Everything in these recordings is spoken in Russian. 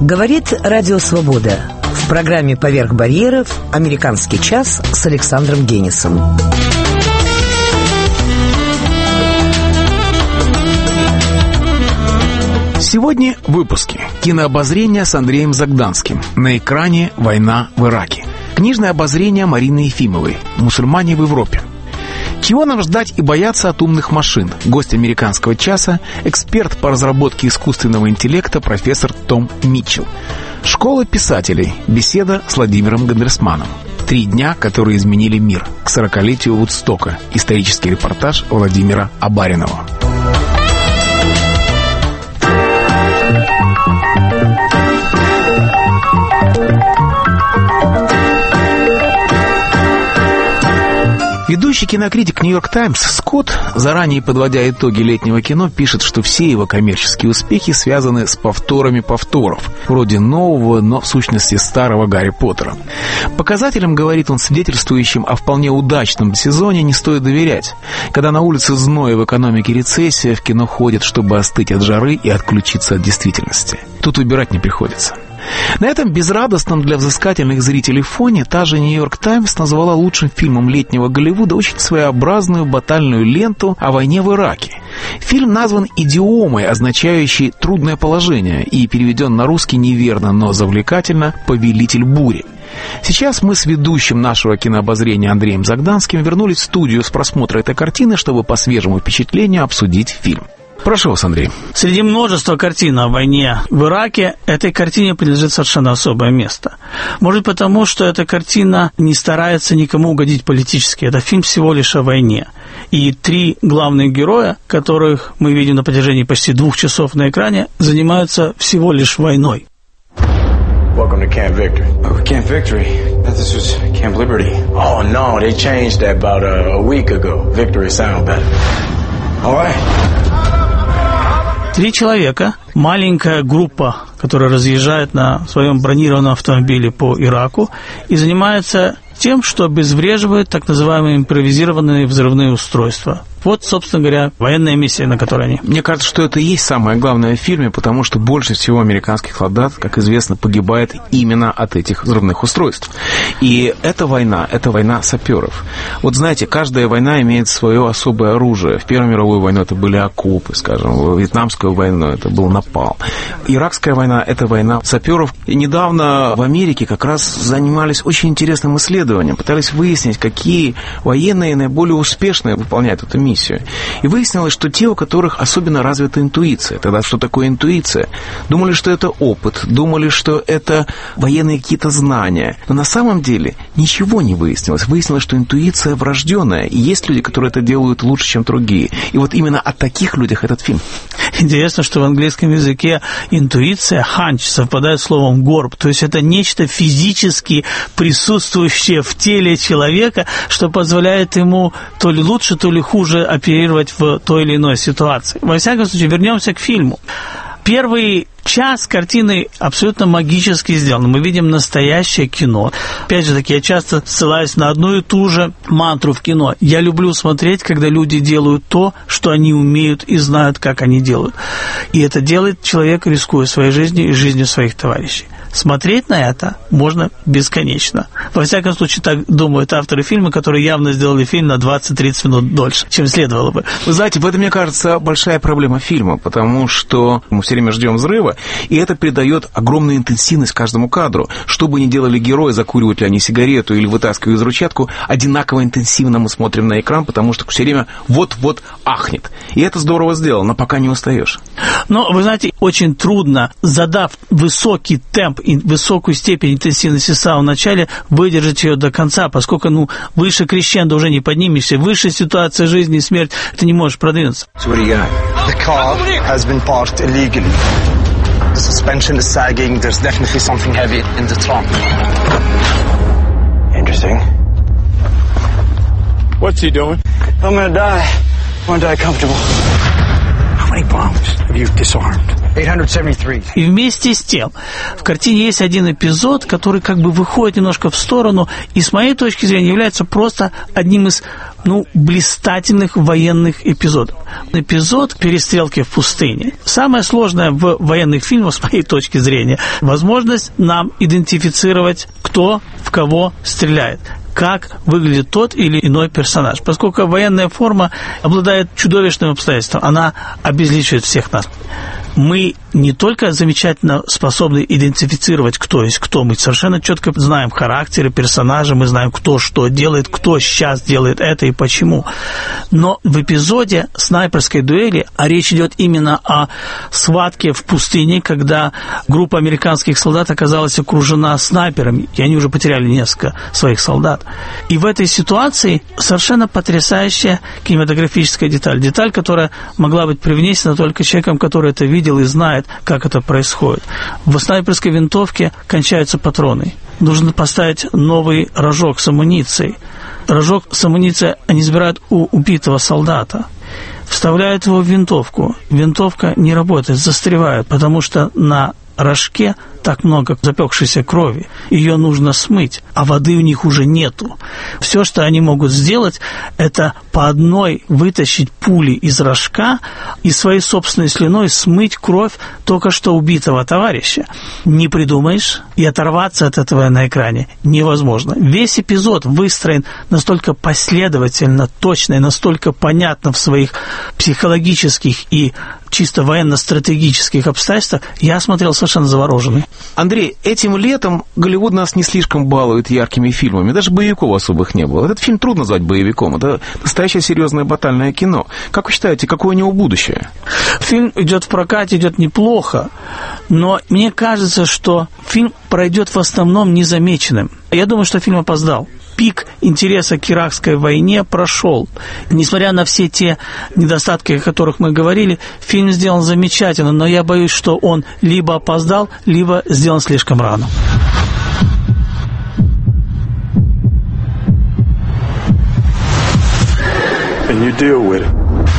Говорит Радио Свобода. В программе «Поверх барьеров» «Американский час» с Александром Генисом. Сегодня в выпуске кинообозрение с Андреем Загданским. На экране «Война в Ираке». Книжное обозрение Марины Ефимовой. «Мусульмане в Европе». Чего нам ждать и бояться от умных машин? Гость «Американского часа» — эксперт по разработке искусственного интеллекта профессор Том Митчелл. Школа писателей. Беседа с Владимиром Гандерсманом. 3 дня, которые изменили мир. К 40-летию Вудстока. Исторический репортаж Владимира Абаринова. Ведущий кинокритик «Нью-Йорк Таймс» Скотт, заранее подводя итоги летнего кино, пишет, что все его коммерческие успехи связаны с повторами повторов, вроде нового, но в сущности старого Гарри Поттера. Показателям, говорит он, свидетельствующим о вполне удачном сезоне, не стоит доверять. Когда на улице зной, в экономике рецессия, в кино ходят, чтобы остыть от жары и отключиться от действительности. Тут выбирать не приходится. На этом безрадостном для взыскательных зрителей фоне та же «Нью-Йорк Таймс» назвала лучшим фильмом летнего Голливуда очень своеобразную батальную ленту о войне в Ираке. Фильм назван идиомой, означающей «трудное положение», и переведен на русский неверно, но завлекательно «Повелитель бури». Сейчас мы с ведущим нашего кинообозрения Андреем Загданским вернулись в студию с просмотра этой картины, чтобы по свежему впечатлению обсудить фильм. Прошу вас, Андрей. Среди множества картин о войне в Ираке этой картине принадлежит совершенно особое место. Может, потому, что эта картина не старается никому угодить политически. Это фильм всего лишь о войне. И 3 главных героя, которых мы видим на протяжении почти 2 часов на экране, занимаются всего лишь войной. Welcome to Camp Victory. Oh, Camp Victory? I thought this was Camp Liberty. Oh, no, they changed that about a week ago. Victory sound better. All right. 3 человека, маленькая группа, которая разъезжает на своем бронированном автомобиле по Ираку и занимается тем, что обезвреживает так называемые импровизированные взрывные устройства. Вот, собственно говоря, военная миссия, на которой они. Мне кажется, что это и есть самое главное в фильме, потому что больше всего американских солдат, как известно, погибает именно от этих взрывных устройств. И эта война саперов. Вот знаете, каждая война имеет свое особое оружие. В Первую мировую войну это были окопы, скажем, в Вьетнамскую войну это был напалм. Иракская война – это война саперов. И недавно в Америке как раз занимались очень интересным исследованием, пытались выяснить, какие военные наиболее успешно выполняют эту миссию. И выяснилось, что те, у которых особенно развита интуиция. Тогда что такое интуиция? Думали, что это опыт, думали, что это военные какие-то знания. Но на самом деле ничего не выяснилось. Выяснилось, что интуиция врожденная. И есть люди, которые это делают лучше, чем другие. И вот именно о таких людях этот фильм. Интересно, что в английском языке интуиция, hunch, совпадает с словом горб. То есть это нечто физически присутствующее в теле человека, что позволяет ему то ли лучше, то ли хуже оперировать в той или иной ситуации. Во всяком случае, вернемся к фильму. Первый час картины абсолютно магически сделан. Мы видим настоящее кино. Опять же таки, я часто ссылаюсь на одну и ту же мантру в кино. Я люблю смотреть, когда люди делают то, что они умеют и знают, как они делают. И это делает человек, рискуя своей жизнью и жизнью своих товарищей. Смотреть на это можно бесконечно. Во всяком случае, так думают авторы фильма, которые явно сделали фильм на 20-30 минут дольше, чем следовало бы. Вы знаете, в этом, мне кажется, большая проблема фильма, потому что мы все время ждем взрыва, и это придает огромную интенсивность каждому кадру. Что бы ни делали герои, закуривают ли они сигарету или вытаскивают взрывчатку, одинаково интенсивно мы смотрим на экран, потому что все время вот-вот ахнет. И это здорово сделано, но пока не устаешь. Но, вы знаете, очень трудно, задав высокий темп и высокую степень интенсивности в самом начале, выдержать ее до конца, поскольку, выше крещендо уже не поднимешься, выше ситуация жизни и смерти, ты не можешь продвинуться. So what do you got? The car has been parked illegally. The suspension is sagging. There's definitely something heavy in the trunk. Interesting. What's he doing? I'm gonna die. I wanna die comfortable. How many bombs have you disarmed? 873. И вместе с тем, в картине есть один эпизод, который как бы выходит немножко в сторону, и с моей точки зрения является просто одним из блистательных военных эпизодов. Эпизод перестрелки в пустыне. Самое сложное в военных фильмах, с моей точки зрения, возможность нам идентифицировать, кто в кого стреляет, как выглядит тот или иной персонаж. Поскольку военная форма обладает чудовищным обстоятельством, она обезличивает всех нас. Мы не только замечательно способны идентифицировать, кто есть кто, мы совершенно четко знаем характеры персонажа, мы знаем, кто что делает, кто сейчас делает это и почему. Но в эпизоде снайперской дуэли, а речь идет именно о схватке в пустыне, когда группа американских солдат оказалась окружена снайперами, и они уже потеряли несколько своих солдат. И в этой ситуации совершенно потрясающая кинематографическая деталь. Деталь, которая могла быть привнесена только человеком, который это видел и знает, как это происходит. В снайперской винтовке кончаются патроны. Нужно поставить новый рожок с амуницией. Рожок с амуницией они забирают у убитого солдата. Вставляют его в винтовку. Винтовка не работает, застревает, потому что на рожке так много запекшейся крови. Ее нужно смыть, а воды у них уже нету. Все, что они могут сделать, это по одной вытащить пули из рожка и своей собственной слюной смыть кровь только что убитого товарища. Не придумаешь, и оторваться от этого на экране невозможно. Весь эпизод выстроен настолько последовательно, точно и настолько понятно в своих психологических и чисто военно-стратегических обстоятельствах, я смотрел совершенно завороженный. Андрей, этим летом Голливуд нас не слишком балует яркими фильмами. Даже боевиков особых не было. Этот фильм трудно назвать боевиком. Это настоящее серьезное батальное кино. Как вы считаете, какое у него будущее? Фильм идет в прокате, идет неплохо, но мне кажется, что фильм пройдет в основном незамеченным. Я думаю, что фильм опоздал. Пик интереса к иракской войне прошел. Несмотря на все те недостатки, о которых мы говорили, фильм сделан замечательно, но я боюсь, что он либо опоздал, либо сделан слишком рано. And you deal with it.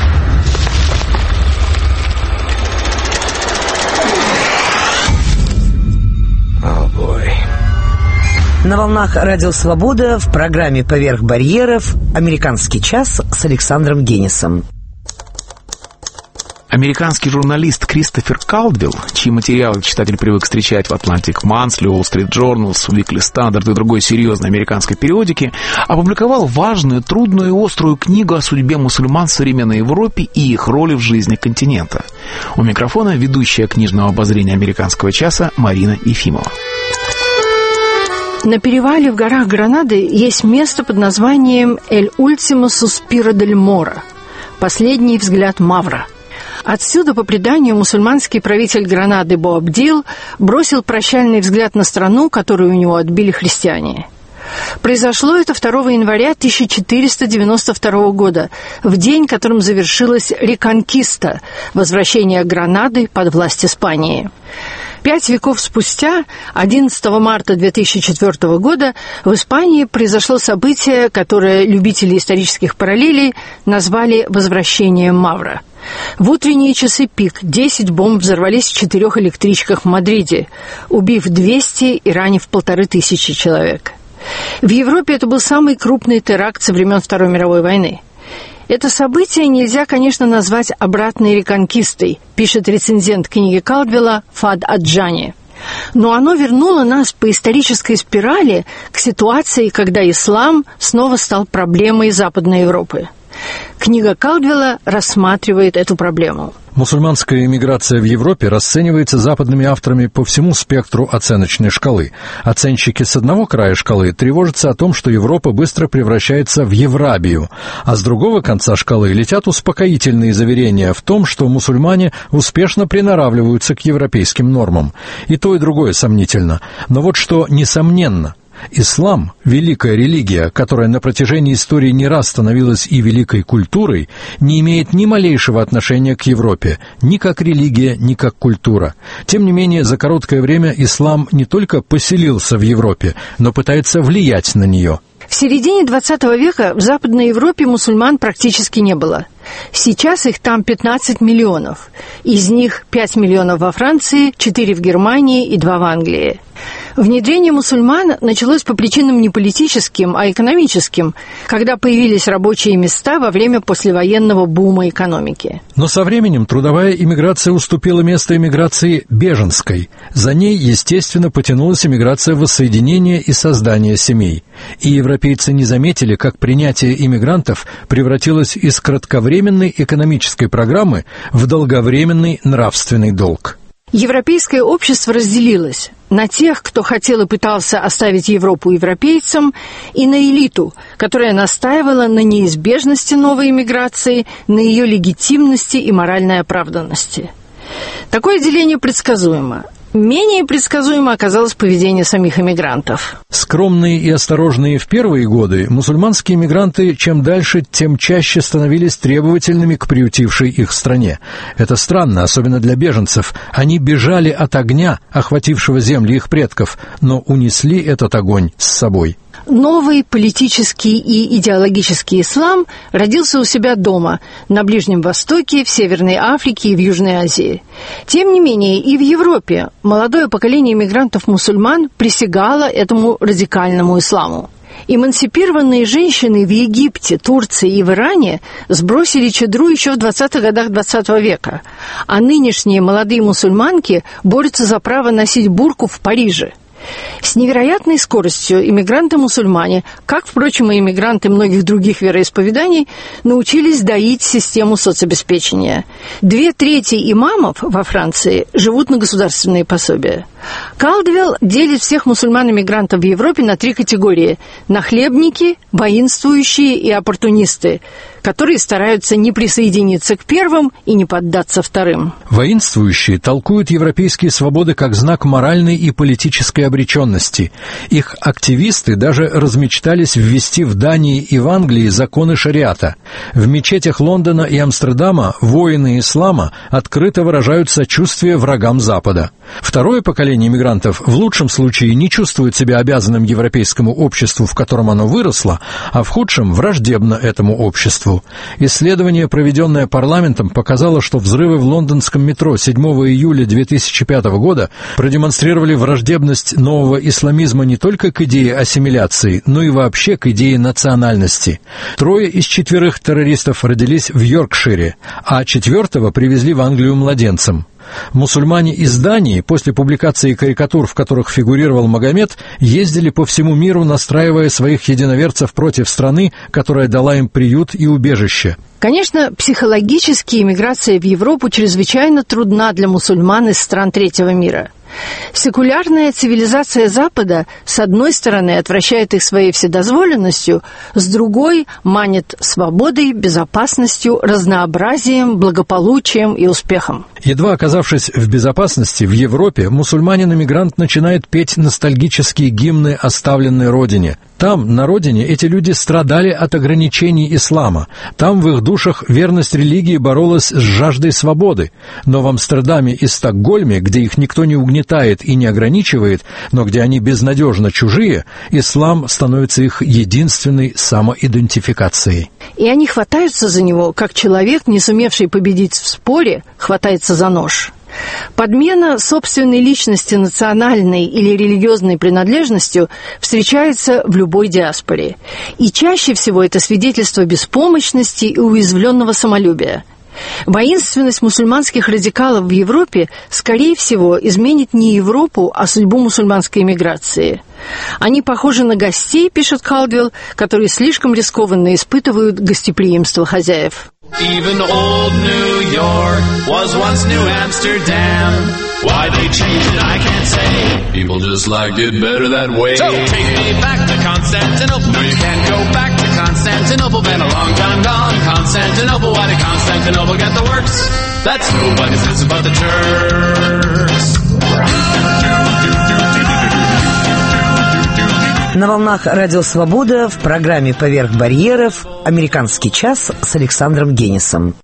Oh boy. На волнах Радио Свобода в программе «Поверх барьеров» «Американский час» с Александром Генисом. Американский журналист Кристофер Калдвелл, чьи материалы читатель привык встречать в Atlantic Monthly, Wall Street Journal, Weekly Standard и другой серьезной американской периодике, опубликовал важную, трудную и острую книгу о судьбе мусульман в современной Европе и их роли в жизни континента. У микрофона ведущая книжного обозрения «Американского часа» Марина Ефимова. На перевале в горах Гранады есть место под названием «El último suspiro del Moro» – «Последний взгляд Мавра». Отсюда, по преданию, мусульманский правитель Гранады Боабдил бросил прощальный взгляд на страну, которую у него отбили христиане. Произошло это 2 января 1492 года, в день, которым завершилась реконкиста – возвращение Гранады под власть Испании. 5 веков спустя, 11 марта 2004 года, в Испании произошло событие, которое любители исторических параллелей назвали «возвращением Мавра». В утренние часы пик 10 бомб взорвались в 4 электричках в Мадриде, убив 200 и ранив 1500 человек. В Европе это был самый крупный теракт со времен Второй мировой войны. Это событие нельзя, конечно, назвать обратной реконкистой, пишет рецензент книги Калдвелла Фад Аджани. Но оно вернуло нас по исторической спирали к ситуации, когда ислам снова стал проблемой Западной Европы. Книга Калдвелла рассматривает эту проблему. Мусульманская эмиграция в Европе расценивается западными авторами по всему спектру оценочной шкалы. Оценщики с одного края шкалы тревожатся о том, что Европа быстро превращается в Еврабию, а с другого конца шкалы летят успокоительные заверения в том, что мусульмане успешно приноравливаются к европейским нормам. И то, и другое сомнительно. Но вот что несомненно – Ислам, великая религия, которая на протяжении истории не раз становилась и великой культурой, не имеет ни малейшего отношения к Европе, ни как религия, ни как культура. Тем не менее, за короткое время ислам не только поселился в Европе, но пытается влиять на нее. В середине XX века в Западной Европе мусульман практически не было. Сейчас их там 15 миллионов. Из них 5 миллионов во Франции, 4 в Германии и 2 в Англии. Внедрение мусульман началось по причинам не политическим, а экономическим, когда появились рабочие места во время послевоенного бума экономики. Но со временем трудовая иммиграция уступила место иммиграции беженской. За ней, естественно, потянулась иммиграция воссоединения и создания семей. И европейцы не заметили, как принятие иммигрантов превратилось из кратковременной экономической программы в долговременный нравственный долг. Европейское общество разделилось на тех, кто хотел и пытался оставить Европу европейцам, и на элиту, которая настаивала на неизбежности новой иммиграции, на ее легитимности и моральной оправданности. Такое деление предсказуемо. Менее предсказуемо оказалось поведение самих эмигрантов. Скромные и осторожные в первые годы, мусульманские эмигранты чем дальше, тем чаще становились требовательными к приютившей их стране. Это странно, особенно для беженцев. Они бежали от огня, охватившего земли их предков, но унесли этот огонь с собой. Новый политический и идеологический ислам родился у себя дома, на Ближнем Востоке, в Северной Африке и в Южной Азии. Тем не менее, и в Европе молодое поколение мигрантов-мусульман присягало этому радикальному исламу. Эмансипированные женщины в Египте, Турции и в Иране сбросили чадру еще в 20-х годах XX века, а нынешние молодые мусульманки борются за право носить бурку в Париже. С невероятной скоростью иммигранты-мусульмане, как, впрочем, и иммигранты многих других вероисповеданий, научились доить систему соцобеспечения. 2/3 имамов во Франции живут на государственные пособия. Калдвелл делит всех мусульман-иммигрантов в Европе на 3 категории – нахлебники, воинствующие и оппортунисты, которые стараются не присоединиться к первым и не поддаться вторым. Воинствующие толкуют европейские свободы как знак моральной и политической обреченности. Их активисты даже размечтались ввести в Дании и в Англии законы шариата. В мечетях Лондона и Амстердама воины ислама открыто выражают сочувствие врагам Запада. Второе поколение мигрантов в лучшем случае не чувствует себя обязанным европейскому обществу, в котором оно выросло, а в худшем враждебно этому обществу. Исследование, проведенное парламентом, показало, что взрывы в лондонском метро 7 июля 2005 года продемонстрировали враждебность нового исламизма не только к идее ассимиляции, но и вообще к идее национальности. 3 из 4 террористов родились в Йоркшире, а 4-го привезли в Англию младенцем. Мусульмане из Дании после публикации карикатур, в которых фигурировал Магомед, ездили по всему миру, настраивая своих единоверцев против страны, которая дала им приют и убежище. Конечно, психологически иммиграция в Европу чрезвычайно трудна для мусульман из стран третьего мира. Секулярная цивилизация Запада, с одной стороны, отвращает их своей вседозволенностью, с другой манит свободой, безопасностью, разнообразием, благополучием и успехом. Едва оказавшись в безопасности в Европе, мусульманин-эмигрант начинает петь ностальгические гимны оставленной родине. Там, на родине, эти люди страдали от ограничений ислама. Там в их душах верность религии боролась с жаждой свободы. Но в Амстердаме и Стокгольме, где их никто не угнетает и не ограничивает, но где они безнадежно чужие, ислам становится их единственной самоидентификацией. И они хватаются за него, как человек, не сумевший победить в споре, хватается за нож. Подмена собственной личности национальной или религиозной принадлежностью встречается в любой диаспоре. И чаще всего это свидетельство беспомощности и уязвленного самолюбия. Воинственность мусульманских радикалов в Европе, скорее всего, изменит не Европу, а судьбу мусульманской эмиграции. Они похожи на гостей, пишет Калдвелл, которые слишком рискованно испытывают гостеприимство хозяев. Even old New York was once New Amsterdam. Why they changed it, I can't say. People just liked it better that way. So take me back to Constantinople. No, you can't go back to Constantinople. Been a long time gone. Constantinople, why did Constantinople get the works? That's nobody's business but the Turks. На волнах Радио Свобода в программе «Поверх барьеров» «Американский час» с Александром Генисом.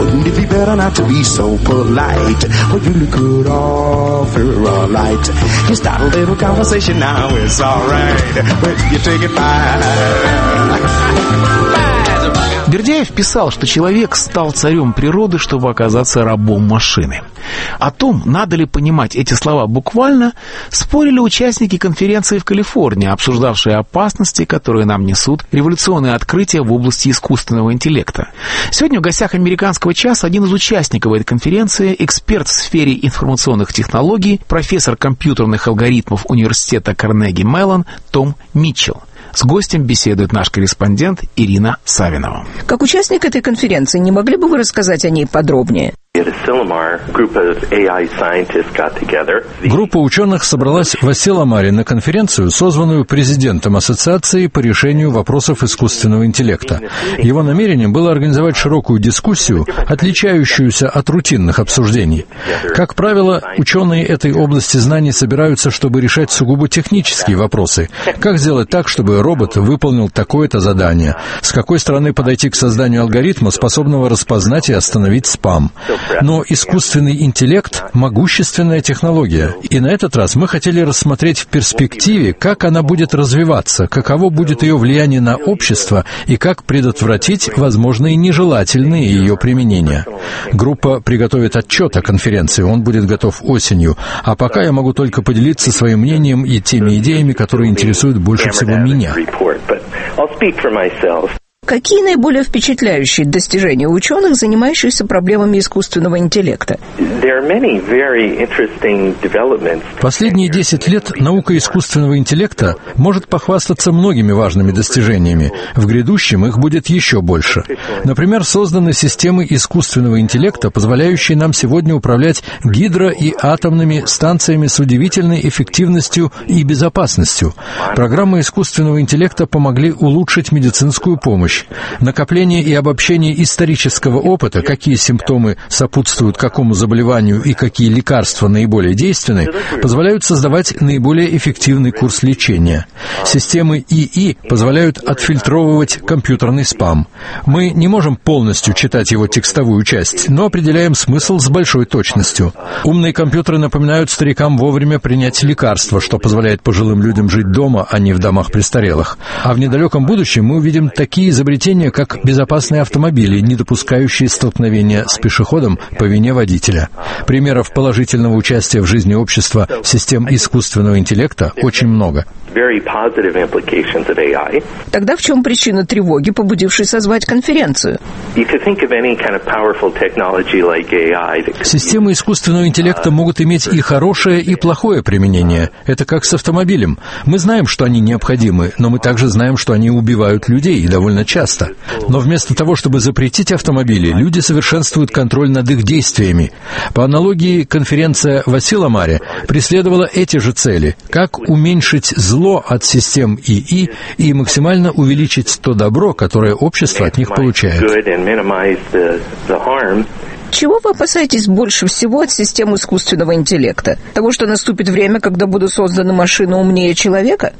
Бердяев писал, что человек стал царем природы, чтобы оказаться рабом машины. О том, надо ли понимать эти слова буквально, спорили участники конференции в Калифорнии, обсуждавшие опасности, которые нам несут революционные открытия в области искусственного интеллекта. Сегодня в гостях «Американского часа» один из участников этой конференции, эксперт в сфере информационных технологий, профессор компьютерных алгоритмов университета Карнеги-Меллон Том Митчелл. С гостем беседует наш корреспондент Ирина Савинова. Как участник этой конференции, не могли бы вы рассказать о ней подробнее? Группа ученых собралась в Асиламаре на конференцию, созванную президентом Ассоциации по решению вопросов искусственного интеллекта. Его намерением было организовать широкую дискуссию, отличающуюся от рутинных обсуждений. Как правило, ученые этой области знаний собираются, чтобы решать сугубо технические вопросы. Как сделать так, чтобы робот выполнил такое-то задание? С какой стороны подойти к созданию алгоритма, способного распознать и остановить спам? Но искусственный интеллект – могущественная технология. И на этот раз мы хотели рассмотреть в перспективе, как она будет развиваться, каково будет ее влияние на общество и как предотвратить возможные нежелательные ее применения. Группа приготовит отчет о конференции, он будет готов осенью. А пока я могу только поделиться своим мнением и теми идеями, которые интересуют больше всего меня. Какие наиболее впечатляющие достижения ученых, занимающихся проблемами искусственного интеллекта? Последние 10 лет наука искусственного интеллекта может похвастаться многими важными достижениями. В грядущем их будет еще больше. Например, созданы системы искусственного интеллекта, позволяющие нам сегодня управлять гидро- и атомными станциями с удивительной эффективностью и безопасностью. Программы искусственного интеллекта помогли улучшить медицинскую помощь. Накопление и обобщение исторического опыта, какие симптомы сопутствуют какому заболеванию и какие лекарства наиболее действенны, позволяют создавать наиболее эффективный курс лечения. Системы ИИ позволяют отфильтровывать компьютерный спам. Мы не можем полностью читать его текстовую часть, но определяем смысл с большой точностью. Умные компьютеры напоминают старикам вовремя принять лекарства, что позволяет пожилым людям жить дома, а не в домах престарелых. А в недалеком будущем мы увидим такие изобретения, как безопасные автомобили, не допускающие столкновения с пешеходом по вине водителя. Примеров положительного участия в жизни общества систем искусственного интеллекта очень много. Тогда в чем причина тревоги, побудившей созвать конференцию? Системы искусственного интеллекта могут иметь и хорошее, и плохое применение. Это как с автомобилем. Мы знаем, что они необходимы, но мы также знаем, что они убивают людей, и довольно часто. Но вместо того, чтобы запретить автомобили, люди совершенствуют контроль над их действиями. По аналогии, конференция в Асиламаре преследовала эти же цели. Как уменьшить зло от систем ИИ и максимально увеличить то добро, которое общество от них получает. Чего вы опасаетесь больше всего от систем искусственного интеллекта? Того, что наступит время, когда будут созданы машины умнее человека?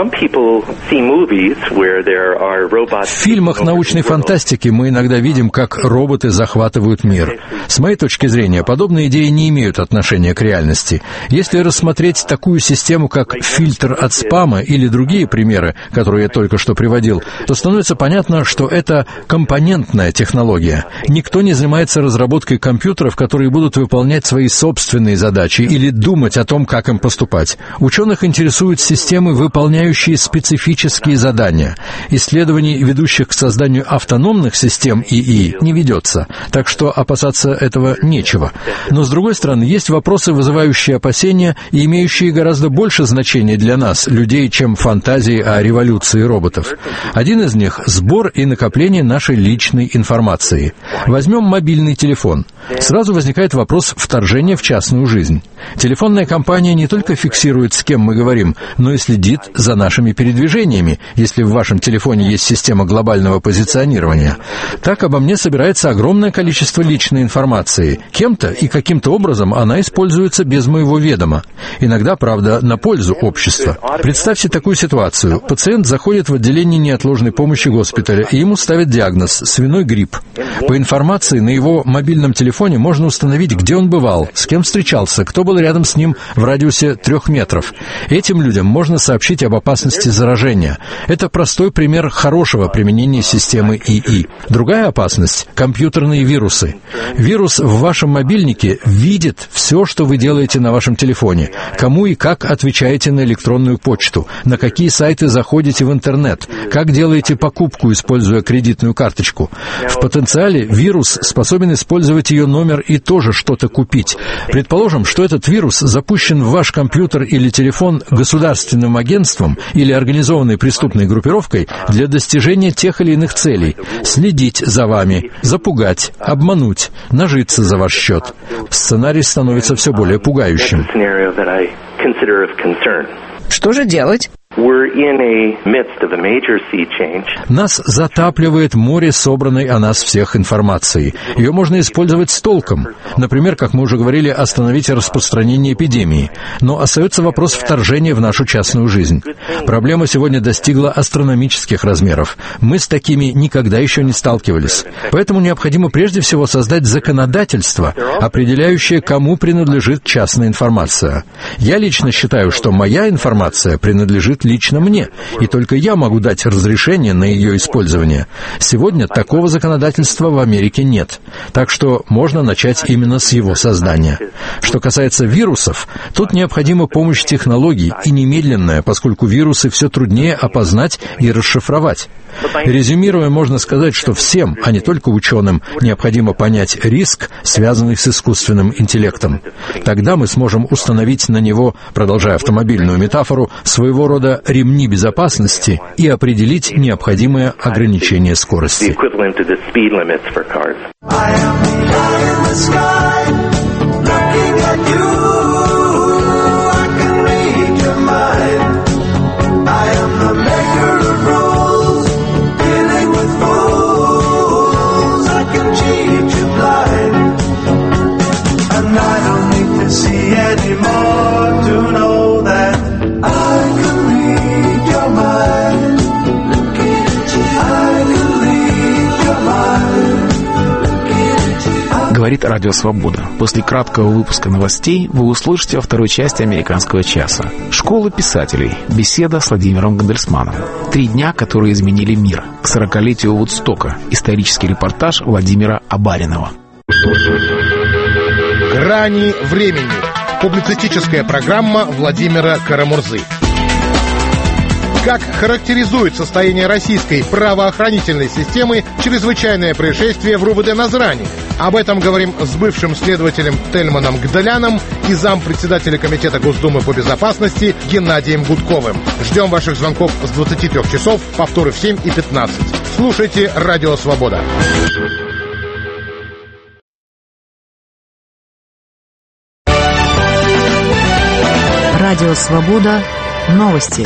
В фильмах научной фантастики мы иногда видим, как роботы захватывают мир. С моей точки зрения, подобные идеи не имеют отношения к реальности. Если рассмотреть такую систему, как фильтр от спама или другие примеры, которые я только что приводил, то становится понятно, что это компонентная технология. Никто не занимается разработкой компьютеров, которые будут выполнять свои собственные задачи или думать о том, как им поступать. Ученых интересуют системы, выполняющие специфические задания. Исследований, ведущих к созданию автономных систем ИИ, не ведется, так что опасаться этого нечего. Но, с другой стороны, есть вопросы, вызывающие опасения и имеющие гораздо больше значения для нас, людей, чем фантазии о революции роботов. Один из них — сбор и накопление нашей личной информации. Возьмем мобильный телефон. Сразу возникает вопрос вторжения в частную жизнь. Телефонная компания не только фиксирует, с кем мы говорим, но и следит за нашими передвижениями, если в вашем телефоне есть система глобального позиционирования. Так обо мне собирается огромное количество личной информации. Кем-то и каким-то образом она используется без моего ведома. Иногда, правда, на пользу общества. Представьте такую ситуацию. Пациент заходит в отделение неотложной помощи госпиталя, и ему ставят диагноз – свиной грипп. По информации на его мобильном телефоне можно установить, где он бывал, с кем встречался, кто был рядом с ним в радиусе 3 метров. Этим людям можно сообщить об опасности заражения. Это простой пример хорошего применения системы ИИ. Другая опасность – компьютерные вирусы. Вирус в вашем мобильнике видит все, что вы делаете на вашем телефоне, кому и как отвечаете на электронную почту, на какие сайты заходите в интернет, как делаете покупку, используя кредитную карточку. В потенциале вирус способен использовать ее номер и тоже что-то купить. Предположим, что этот вирус запущен в ваш компьютер или телефон государственным агентством или организованной преступной группировкой для достижения тех или иных целей. Следить за вами, запугать, обмануть, нажиться за ваш счет. Сценарий становится все более пугающим. Что же делать? Нас затапливает море собранной о нас всех информации. Ее можно использовать с толком. Например, как мы уже говорили, остановить распространение эпидемии. Но остается вопрос вторжения в нашу частную жизнь. Проблема сегодня достигла астрономических размеров. Мы с такими никогда еще не сталкивались. Поэтому необходимо прежде всего создать законодательство, определяющее, кому принадлежит частная информация. Я лично считаю, что моя информация принадлежит лично мне, и только я могу дать разрешение на ее использование. Сегодня такого законодательства в Америке нет, так что можно начать именно с его создания. Что касается вирусов, тут необходима помощь технологий и немедленная, поскольку вирусы все труднее опознать и расшифровать. Резюмируя, можно сказать, что всем, а не только ученым, необходимо понять риск, связанный с искусственным интеллектом. Тогда мы сможем установить на него, продолжая автомобильную метафору, своего рода ремни безопасности и определить необходимое ограничение скорости. Говорит Радио Свобода. После краткого выпуска новостей вы услышите во второй части «Американского часа». Школа писателей. Беседа с Владимиром Гандельсманом. 3 дня, которые изменили мир. К 40-летию Вудстока. Исторический репортаж Владимира Абаринова. «Грани времени». Публицистическая программа Владимира Карамурзы. Как характеризует состояние российской правоохранительной системы чрезвычайное происшествие в РУВД Назрани? Об этом говорим с бывшим следователем Тельманом Гдаляном и зампредседателя Комитета Госдумы по безопасности Геннадием Гудковым. Ждем ваших звонков с 23 часов, повторы в 7 и 15. Слушайте «Радио Свобода». Радио Свобода. Новости.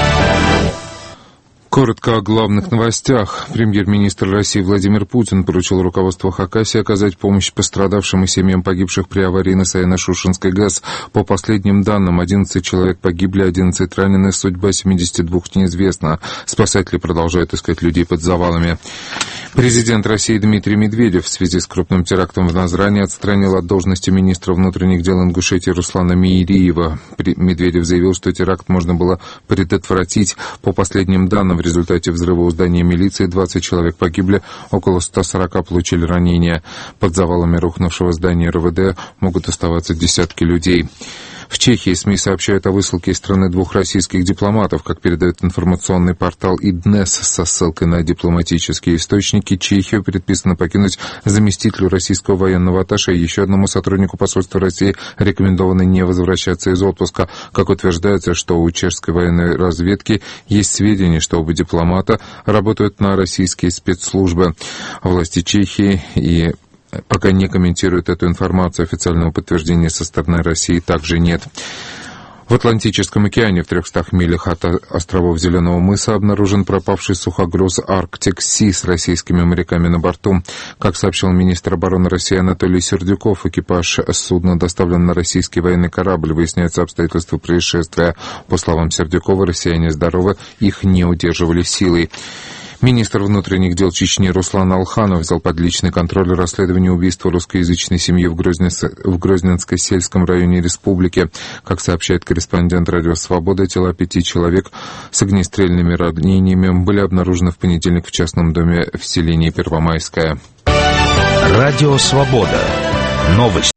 Коротко о главных новостях. Премьер-министр России Владимир Путин поручил руководству Хакасии оказать помощь пострадавшим и семьям погибших при аварии на Саяно-Шушенской ГЭС. По последним данным, 11 человек погибли, 11 ранены, судьба 72 неизвестна. Спасатели продолжают искать людей под завалами. Президент России Дмитрий Медведев в связи с крупным терактом в Назрани отстранил от должности министра внутренних дел Ингушетии Руслана Миириева. Медведев заявил, что теракт можно было предотвратить. По последним данным, в результате взрыва у здания милиции 20 человек погибли, около 140 получили ранения. Под завалами рухнувшего здания РВД могут оставаться десятки людей. В Чехии СМИ сообщают о высылке из страны 2 российских дипломатов. Как передает информационный портал ИДНЕС со ссылкой на дипломатические источники, Чехию предписано покинуть заместителю российского военного атташе и еще одному сотруднику посольства России рекомендовано не возвращаться из отпуска. Как утверждается, что у чешской военной разведки есть сведения, что оба дипломата работают на российские спецслужбы. Власти Чехии и пока не комментирует эту информацию. Официального подтверждения со стороны России также нет. В Атлантическом океане в 300 милях от островов Зеленого мыса обнаружен пропавший сухогруз Arctic Sea с российскими моряками на борту. Как сообщил министр обороны России Анатолий Сердюков, экипаж судна доставлен на российский военный корабль. Выясняются обстоятельства происшествия. По словам Сердюкова, россияне здоровы, их не удерживали силой. Министр внутренних дел Чечни Руслан Алханов взял под личный контроль расследование убийства русскоязычной семьи в Грозненско-сельском районе республики. Как сообщает корреспондент «Радио Свобода», тела 5 человек с огнестрельными ранениями были обнаружены в понедельник в частном доме в селении Первомайское. Радио Свобода. Новости.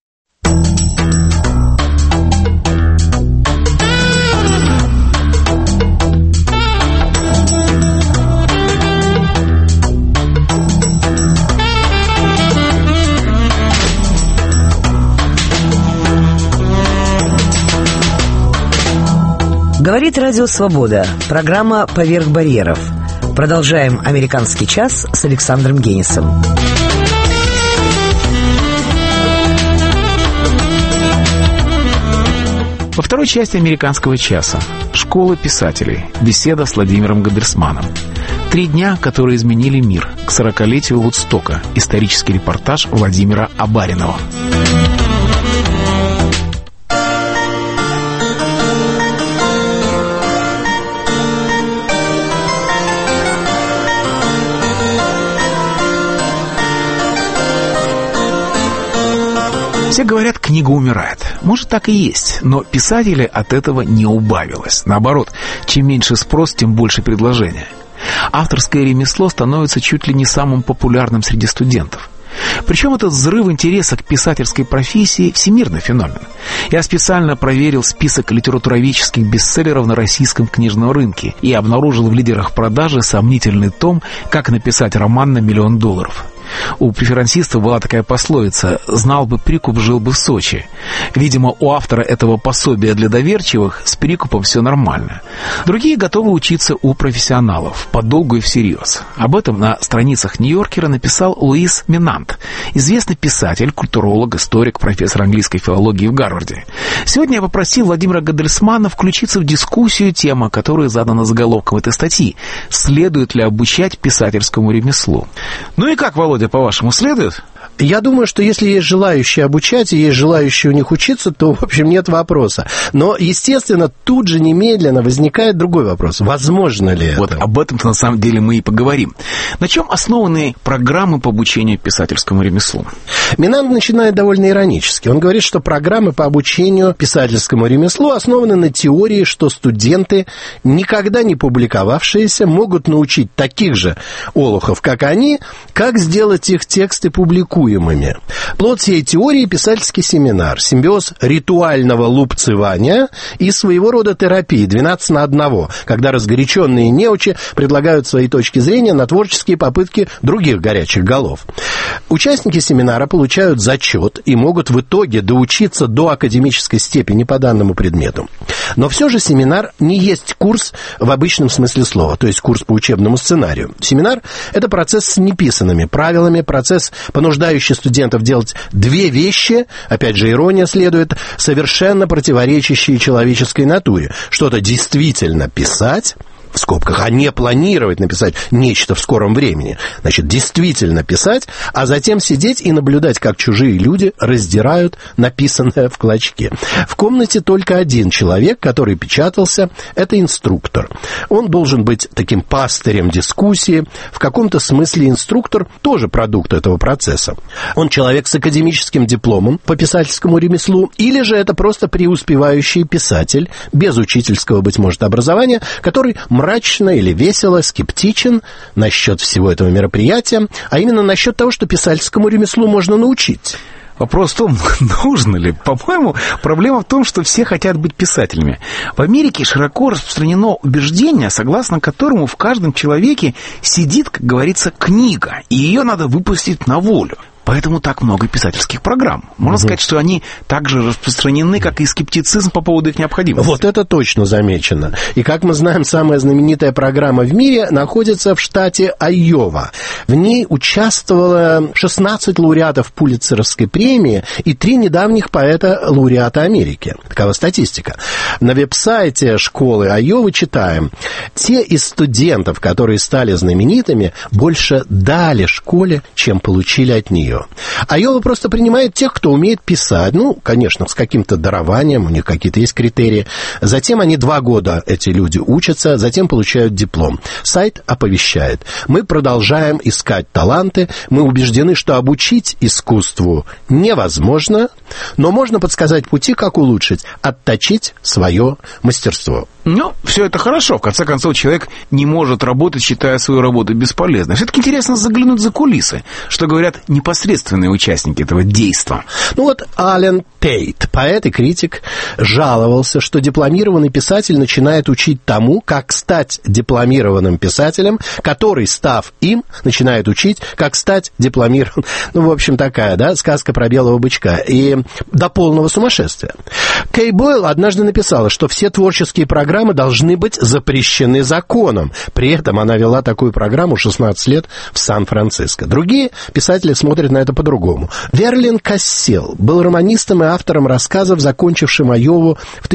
Говорит Радио Свобода. Программа «Поверх барьеров». Продолжаем «Американский час» с Александром Генисом. Во второй части «Американского часа» «Школа писателей. Беседа с Владимиром Гандельсманом». 3 дня, которые изменили мир. К 40-летию Вудстока. Исторический репортаж Владимира Абаринова. Все говорят, книга умирает. Может, так и есть, но писателей от этого не убавилось. Наоборот, чем меньше спрос, тем больше предложения. Авторское ремесло становится чуть ли не самым популярным среди студентов. Причем этот взрыв интереса к писательской профессии – всемирный феномен. Я специально проверил список литературоведческих бестселлеров на российском книжном рынке и обнаружил в лидерах продажи сомнительный том «Как написать роман на $1 миллион». У преферансистов была такая пословица: «Знал бы прикуп, жил бы в Сочи». Видимо, у автора этого пособия для доверчивых с прикупом все нормально. Другие готовы учиться у профессионалов, подолгу и всерьез. Об этом на страницах «Нью-Йоркера» написал Луис Минант, известный писатель, культуролог, историк, профессор английской филологии в Гарварде. Сегодня я попросил Владимира Гандельсмана включиться в дискуссию, тема которой задана заголовком этой статьи: «Следует ли обучать писательскому ремеслу?». Ну и как, Володя, по-вашему, следует? Я думаю, что если есть желающие обучать и есть желающие у них учиться, то, в общем, нет вопроса. Но, естественно, тут же немедленно возникает другой вопрос. Возможно ли это? Вот об этом-то на самом деле мы и поговорим. На чем основаны программы по обучению писательскому ремеслу? Минант начинает довольно иронически. Он говорит, что программы по обучению писательскому ремеслу основаны на теории, что студенты, никогда не публиковавшиеся, могут научить таких же олухов, как они, как сделать их тексты публикуемыми. Плод всей теории — писательский семинар, симбиоз ритуального лупцевания и своего рода терапии 12 на 1, когда разгоряченные неучи предлагают свои точки зрения на творческие попытки других горячих голов. Участники семинара получают зачет и могут в итоге доучиться до академической степени по данному предмету. Но все же семинар не есть курс в обычном смысле слова, то есть курс по учебному сценарию. Семинар — это процесс с неписанными правилами, процесс, понуждающий студентов делать 2 вещи, опять же, ирония следует, совершенно противоречащие человеческой натуре. Что-то действительно писать, в скобках, а не планировать написать нечто в скором времени. Значит, действительно писать, а затем сидеть и наблюдать, как чужие люди раздирают написанное в клочки. В комнате только один человек, который печатался, это инструктор. Он должен быть таким пастырем дискуссии. В каком-то смысле инструктор тоже продукт этого процесса. Он человек с академическим дипломом по писательскому ремеслу, или же это просто преуспевающий писатель, без учительского, быть может, образования, который мрачно или весело скептичен насчет всего этого мероприятия, а именно насчет того, что писательскому ремеслу можно научить. Вопрос в том, нужно ли. По-моему, проблема в том, что все хотят быть писателями. В Америке широко распространено убеждение, согласно которому в каждом человеке сидит, как говорится, книга, и ее надо выпустить на волю. Поэтому так много писательских программ. Можно сказать, что они так же распространены, как и скептицизм по поводу их необходимости. Вот это точно замечено. И, как мы знаем, самая знаменитая программа в мире находится в штате Айова. В ней участвовало 16 лауреатов Пулитцеровской премии и 3 недавних поэта-лауреата Америки. Такова статистика. На веб-сайте школы Айовы читаем: те из студентов, которые стали знаменитыми, больше дали школе, чем получили от нее. Айова просто принимает тех, кто умеет писать. Ну, конечно, с каким-то дарованием, у них какие-то есть критерии. Затем они 2 года, эти люди, учатся, затем получают диплом. Сайт оповещает: мы продолжаем искать таланты, мы убеждены, что обучить искусству невозможно, но можно подсказать пути, как улучшить, отточить свое мастерство. Ну, все это хорошо. В конце концов, человек не может работать, считая свою работу бесполезной. Все-таки интересно заглянуть за кулисы, что говорят непосредственные участники этого действа. Ну вот Ален Тейт, поэт и критик, жаловался, что дипломированный писатель начинает учить тому, как стать дипломированным писателем, который, став им, начинает учить, как стать дипломированным. Ну, в общем, такая, да, сказка про белого бычка. И до полного сумасшествия. Кей Бойл однажды написала, что все творческие программы должны быть запрещены законом. При этом она вела такую программу 16 лет в Сан-Франциско. Другие писатели смотрят на это по-другому. Верлин Кассел был романистом и автором рассказов, закончившим Айову в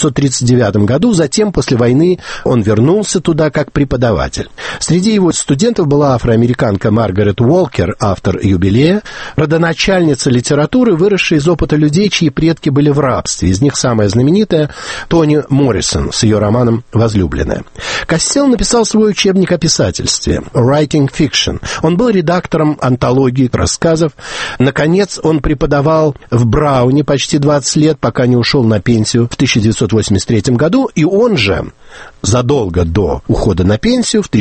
1939 году. Затем, после войны, он вернулся туда как преподаватель. Среди его студентов была афроамериканка Маргарет Уолкер, автор «Юбилея», родоначальница литературы, выросшая из опыта людей, чьи предки были в рабстве. Из них самая знаменитая — Тони Моррисон с ее романом «Возлюбленная». Кассел написал свой учебник о писательстве «Writing Fiction». Он был редактором антологии рассказов. Наконец, он преподавал в Брауне почти 20 лет, пока не ушел на пенсию в 1983 году, и он же задолго до ухода на пенсию в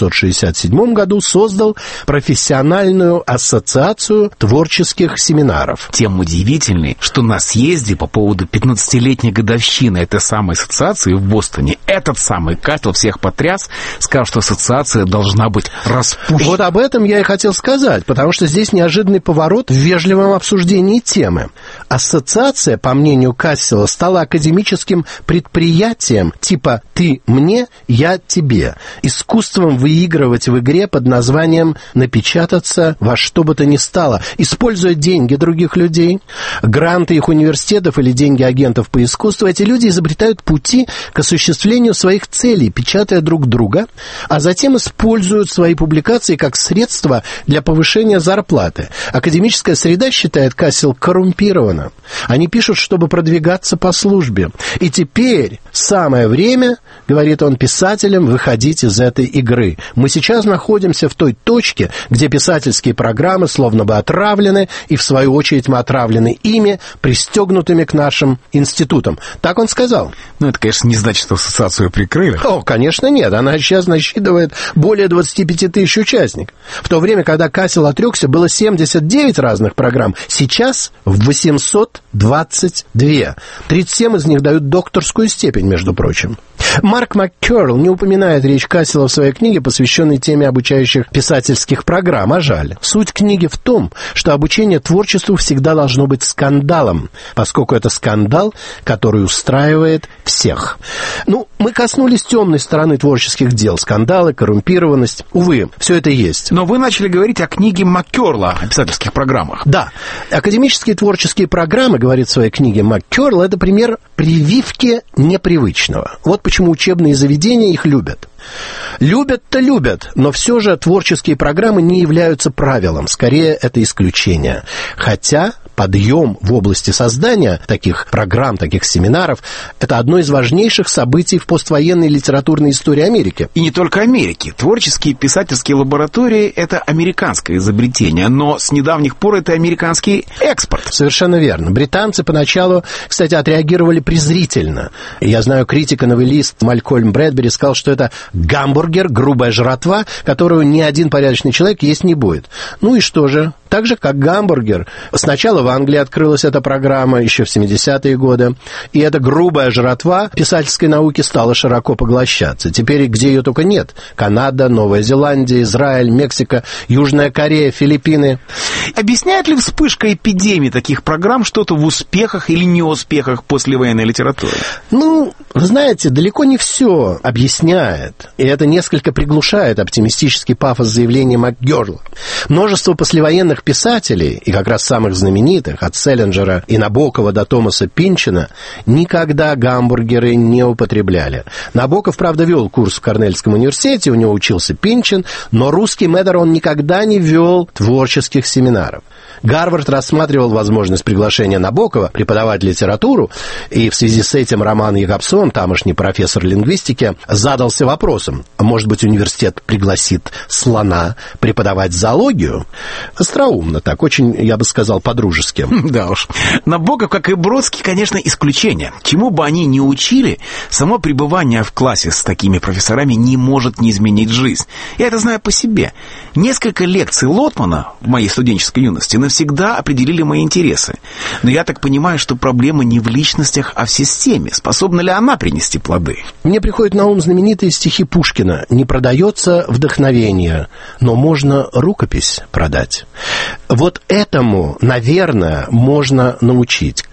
1967 году создал профессиональную ассоциацию творческих семинаров. Тем удивительней, что на съезде по поводу 15-летней годовщины этой самой ассоциации в Бостоне этот самый Кассел всех потряс, сказал, что ассоциация должна быть распущена. Вот об этом я и хотел сказать, потому что здесь неожиданный поворот в вежливом обсуждении темы. Ассоциация, по мнению Кассела, стала академическим предприятием типа «ты мне, я тебе», искусством выигрывать в игре под названием «напечататься во что бы то ни стало», используя деньги других людей, гранты их университетов или деньги агентов по искусству. Эти люди изобретают пути к осуществлению своих целей, печатая друг друга, а затем используют свои публикации как средство для повышения зарплаты. Академическая среда, считает Кассел, коррумпирована. Они пишут, чтобы продвигаться по службе. И теперь самое время, говорит он, писателям выходить из этой игры. Мы сейчас находимся в той точке, где писательские программы словно бы отравлены, и в свою очередь мы отравлены ими, пристегнутыми к нашим институтам. Так он сказал. Ну, это, конечно, не значит, что ассоциацию прикрыли. О, конечно, нет. Она сейчас насчитывает более 25 тысяч участников. В то время, когда Кассел отрекся, было 79 разных программ. Сейчас 822. 37 из них дают докторскую степень, между прочим. Марк МакКерл не упоминает речь Кассела в своей книге, посвященной теме обучающих писательских программ, а жаль. Суть книги в том, что обучение творчеству всегда должно быть скандалом, поскольку это скандал, который устраивает всех. Ну, мы коснулись темной стороны творческих дел, скандалы, коррумпированность. Увы, все это есть. Но вы начали говорить о книге МакКерла, о писательских программах. Да. Академические творческие программы, говорит в своей книге МакКерл, это пример прививки непривычного. Вот почему учебные заведения их любят. Любят-то любят, но все же творческие программы не являются правилом, скорее это исключение. Хотя подъем в области создания таких программ, таких семинаров – это одно из важнейших событий в поствоенной литературной истории Америки. И не только Америки. Творческие писательские лаборатории – это американское изобретение, но с недавних пор это американский экспорт. Совершенно верно. Британцы поначалу, кстати, отреагировали презрительно. Я знаю, критика-новеллист Малькольм Брэдбери сказал, что это гамбургер, грубая жратва, которую ни один порядочный человек есть не будет. Ну и что же? Так же, как гамбургер сначала в Англии открылась эта программа еще в 70-е годы, и эта грубая жратва писательской науки стала широко поглощаться. Теперь где ее только нет. Канада, Новая Зеландия, Израиль, Мексика, Южная Корея, Филиппины. Объясняет ли вспышка эпидемии таких программ что-то в успехах или неуспехах послевоенной литературы? Ну, вы знаете, далеко не все объясняет, и это несколько приглушает оптимистический пафос заявления МакГерла. Множество послевоенных писателей, и как раз самых знаменитых, от Селлинджера и Набокова до Томаса Пинчина, никогда гамбургеры не употребляли. Набоков, правда, вел курс в Корнельском университете, у него учился Пинчин, но русский мэтр он никогда не вел творческих семинаров. Гарвард рассматривал возможность приглашения Набокова преподавать литературу, и в связи с этим Роман Якобсон, тамошний профессор лингвистики, задался вопросом, может быть, университет пригласит слона преподавать зоологию? Остроумно так, очень, я бы сказал, по-дружески. Да уж. Набоков, как и Бродский, конечно, исключение. Чему бы они ни учили, само пребывание в классе с такими профессорами не может не изменить жизнь. Я это знаю по себе. Несколько лекций Лотмана в моей студенческой юности навсегда определили мои интересы. Но я так понимаю, что проблема не в личностях, а в системе. Способна ли она принести плоды? Мне приходят на ум знаменитые стихи Пушкина. «Не продается вдохновение, но можно рукопись продать». Вот этому, наверное, можно научить.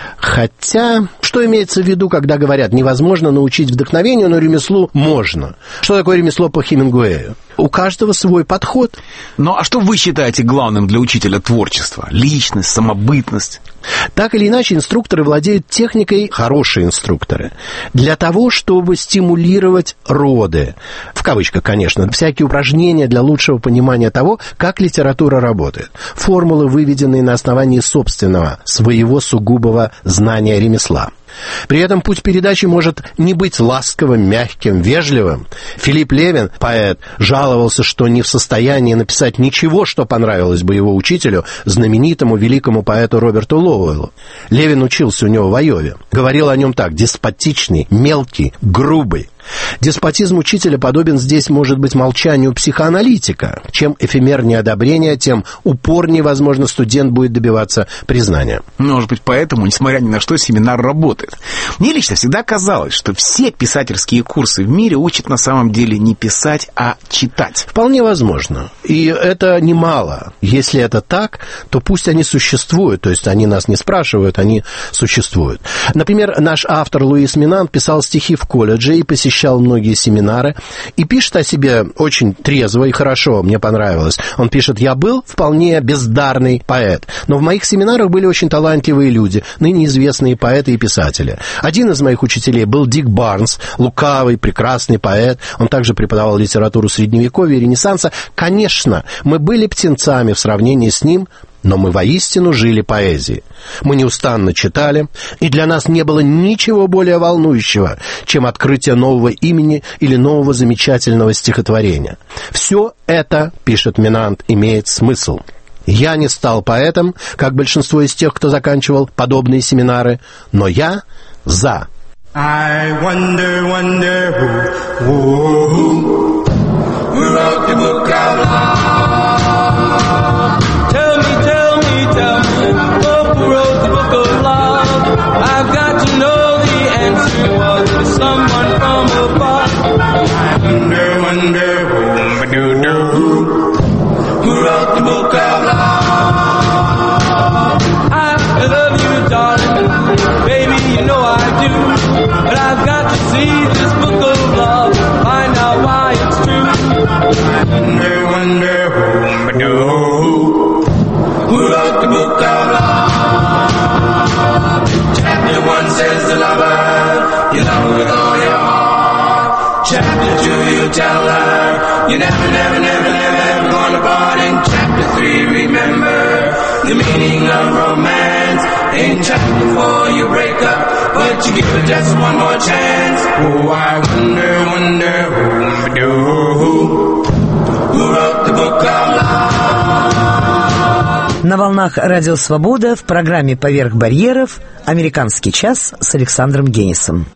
Хотя, что имеется в виду, когда говорят, невозможно научить вдохновению, но ремеслу можно? Что такое ремесло по Хемингуэю? У каждого свой подход. Ну, а что вы считаете главным для учителя творчества? Личность, самобытность? Так или иначе, инструкторы владеют техникой, хорошие инструкторы, для того, чтобы стимулировать роды. В кавычках, конечно, всякие упражнения для лучшего понимания того, как литература работает. Формулы, выведенные на основании собственного, своего сугубого знания ремесла. При этом путь передачи может не быть ласковым, мягким, вежливым. Филипп Левин, поэт, жаловался, что не в состоянии написать ничего, что понравилось бы его учителю, знаменитому великому поэту Роберту Лоуэллу. Левин учился у него в Айове. Говорил о нем так: деспотичный, мелкий, грубый. Деспотизм учителя подобен здесь, может быть, молчанию психоаналитика. Чем эфемернее одобрение, тем упорнее, возможно, студент будет добиваться признания. Может быть, поэтому, несмотря ни на что, семинар работает. Мне лично всегда казалось, что все писательские курсы в мире учат на самом деле не писать, а читать. Вполне возможно. И это немало. Если это так, то пусть они существуют. То есть они нас не спрашивают, они существуют. Например, наш автор Луис Минан писал стихи в колледже и посещал многие семинары, и пишет о себе очень трезво и хорошо, мне понравилось. Он пишет: «Я был вполне бездарный поэт, но в моих семинарах были очень талантливые люди, ныне известные поэты и писатели. Один из моих учителей был Дик Барнс, лукавый, прекрасный поэт. Он также преподавал литературу Средневековья и Ренессанса. Конечно, мы были птенцами в сравнении с ним, но мы воистину жили поэзией. Мы неустанно читали, и для нас не было ничего более волнующего, чем открытие нового имени или нового замечательного стихотворения. Все это, пишет Минант, имеет смысл. Я не стал поэтом, как большинство из тех, кто заканчивал подобные семинары, но я за». I wonder who wrote the book out loud. Tell me, who wrote the book of love? I've got to know the answer. Was it someone from above? I wonder who wrote the book of love? I love you, darling, baby, you know I do. But I've got to see this book of love, find out why it's true. I wonder who wrote the book of love. Chapter 1 says the lover, you love with all your heart. Chapter 2 you tell her, you never gonna part. In chapter 3 remember the meaning of romance. In chapter 4 you break up, but you give it just one more chance. Oh, I wonder who wrote the book of love. На волнах Радио Свобода в программе «Поверх барьеров» «Американский час» с Александром Генисом.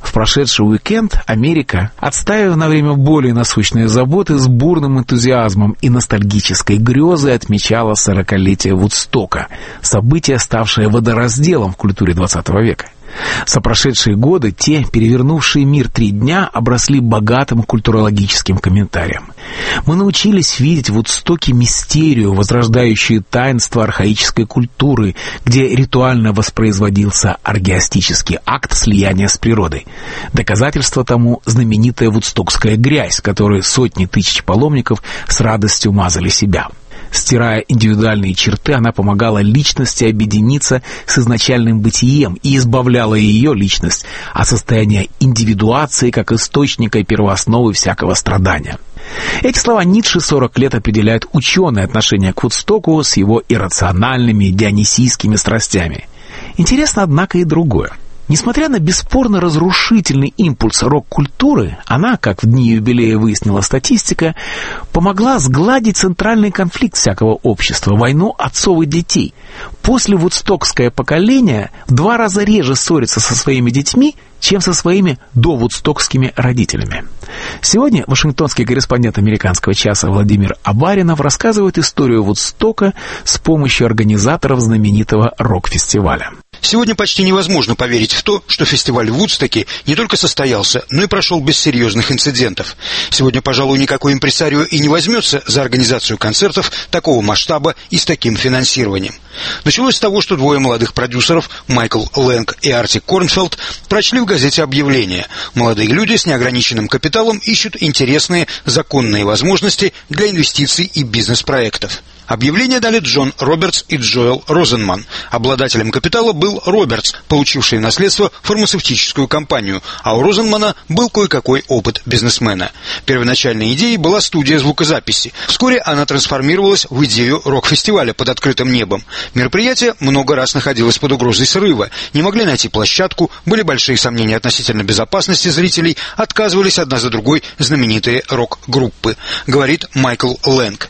В прошедший уикенд Америка, отстаивая на время более насущные заботы, с бурным энтузиазмом и ностальгической грезой отмечала 40-летие Вудстока, событие, ставшее водоразделом в культуре 20 века. За прошедшие годы те, перевернувшие мир 3 дня, обросли богатым культурологическим комментарием. Мы научились видеть в Вудстоке мистерию, возрождающую таинство архаической культуры, где ритуально воспроизводился оргиастический акт слияния с природой. Доказательство тому знаменитая вудстокская грязь, которой сотни тысяч паломников с радостью мазали себя. Стирая индивидуальные черты, она помогала личности объединиться с изначальным бытием и избавляла ее личность от состояния индивидуации как источника и первоосновы всякого страдания. Эти слова Ницше 40 лет определяют ученое отношение к Вудстоку с его иррациональными дионисийскими страстями. Интересно, однако, и другое. Несмотря на бесспорно разрушительный импульс рок-культуры, она, как в дни юбилея выяснила статистика, помогла сгладить центральный конфликт всякого общества – войну отцов и детей. После вудстокское поколение в 2 раза реже ссорится со своими детьми, чем со своими довудстокскими родителями. Сегодня вашингтонский корреспондент «Американского часа» Владимир Абаринов рассказывает историю Вудстока с помощью организаторов знаменитого рок-фестиваля. Сегодня почти невозможно поверить в то, что фестиваль в Вудстоке не только состоялся, но и прошел без серьезных инцидентов. Сегодня, пожалуй, никакой импресарио и не возьмется за организацию концертов такого масштаба и с таким финансированием. Началось с того, что 2 молодых продюсеров, Майкл Лэнг и Арти Корнфелд, прочли в газете объявление. Молодые люди с неограниченным капиталом ищут интересные законные возможности для инвестиций и бизнес-проектов. Объявление дали Джон Робертс и Джоэл Розенман. Обладателем капитала был Робертс, получивший наследство фармацевтическую компанию, а у Розенмана был кое-какой опыт бизнесмена. Первоначальной идеей была студия звукозаписи. Вскоре она трансформировалась в идею рок-фестиваля под открытым небом. Мероприятие много раз находилось под угрозой срыва, не могли найти площадку, были большие сомнения относительно безопасности зрителей, отказывались одна за другой знаменитые рок-группы, говорит Майкл Лэнг.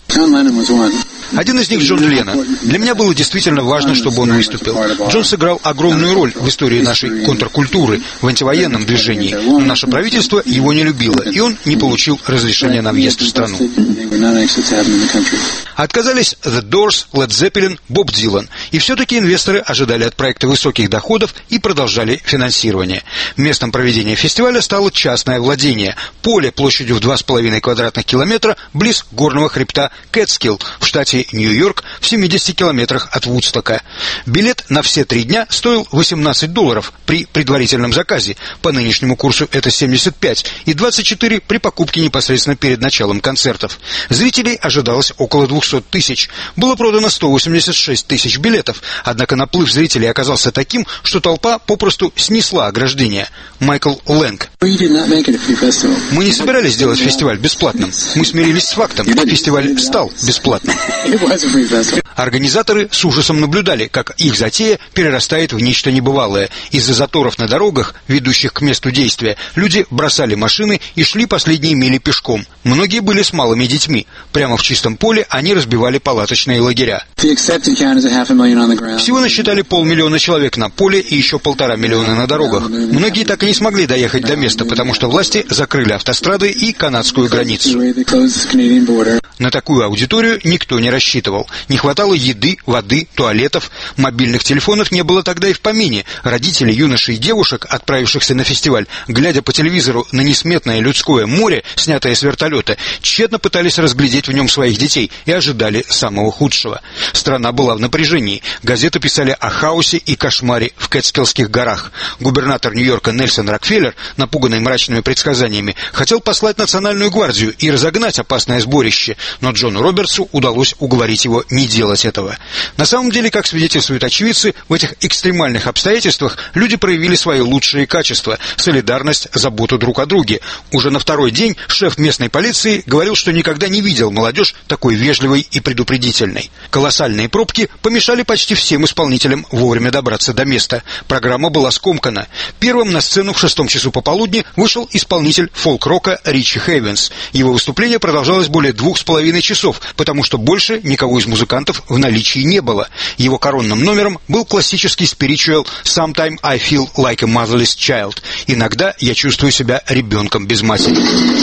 Один из них Джон Леннон. Для меня было действительно важно, чтобы он выступил. Джон сыграл огромную роль в истории нашей контркультуры, в антивоенном движении. Но наше правительство его не любило, и он не получил разрешения на въезд в страну. Отказались The Doors, Led Zeppelin, Боб Дилан. И все-таки инвесторы ожидали от проекта высоких доходов и продолжали финансирование. Местом проведения фестиваля стало частное владение. Поле площадью в 2,5 квадратных километра близ горного хребта Кэтскилл в штате Нью-Йорк в 70 километрах от Вудстока. Билет на все 3 дня стоил $18 при предварительном заказе. По нынешнему курсу это 75 и 24 при покупке непосредственно перед началом концертов. Зрителей ожидалось около 200 тысяч. Было продано 186 тысяч билетов, однако наплыв зрителей оказался таким, что толпа попросту снесла ограждение. Майкл Лэнг. Мы не собирались делать фестиваль бесплатным. Мы смирились с фактом. Фестиваль стал бесплатным. Организаторы с ужасом наблюдали, как их затея перерастает в нечто небывалое. Из-за заторов на дорогах, ведущих к месту действия, люди бросали машины и шли последние мили пешком. Многие были с малыми детьми. Прямо в чистом поле они разбивали палаточные лагеря. Всего насчитали 500 000 человек на поле и еще 1,5 миллиона на дорогах. Многие так и не смогли доехать до места, потому что власти закрыли автострады и канадскую границу. На такую аудиторию никто не рассчитывал. Не хватало еды, воды, туалетов. Мобильных телефонов не было тогда и в помине. Родители юношей и девушек, отправившихся на фестиваль, глядя по телевизору на несметное людское море, снятое с вертолета, тщетно пытались разглядеть в нем своих детей и ожидали самого худшего. Страна была в напряжении. Газеты писали о хаосе и кошмаре в Кэтскиллских горах. Губернатор Нью-Йорка Нельсон Рокфеллер, напуганный мрачными предсказаниями, хотел послать национальную гвардию и разогнать опасное сборище, но Джону Робертсу удалось уговорить его не делать этого. На самом деле, как свидетельствуют очевидцы, в этих экстремальных обстоятельствах люди проявили свои лучшие качества – солидарность, заботу друг о друге. Уже на 2-й день шеф местной полиции говорил, что никогда не видел молодежь такой вежливой и предупредительной. Колоссальные пробки помешали почти всем исполнителям вовремя добраться до места. Программа была скомкана. Первым на сцену в 6 часу пополудни вышел исполнитель фолк-рока Ричи Хейвенс. Его выступление продолжалось более 2,5 часов, потому что больше Больше никого из музыкантов в наличии не было. Его коронным номером был классический спиричуал «Sometime I feel like a motherless child». Иногда я чувствую себя ребенком без матери.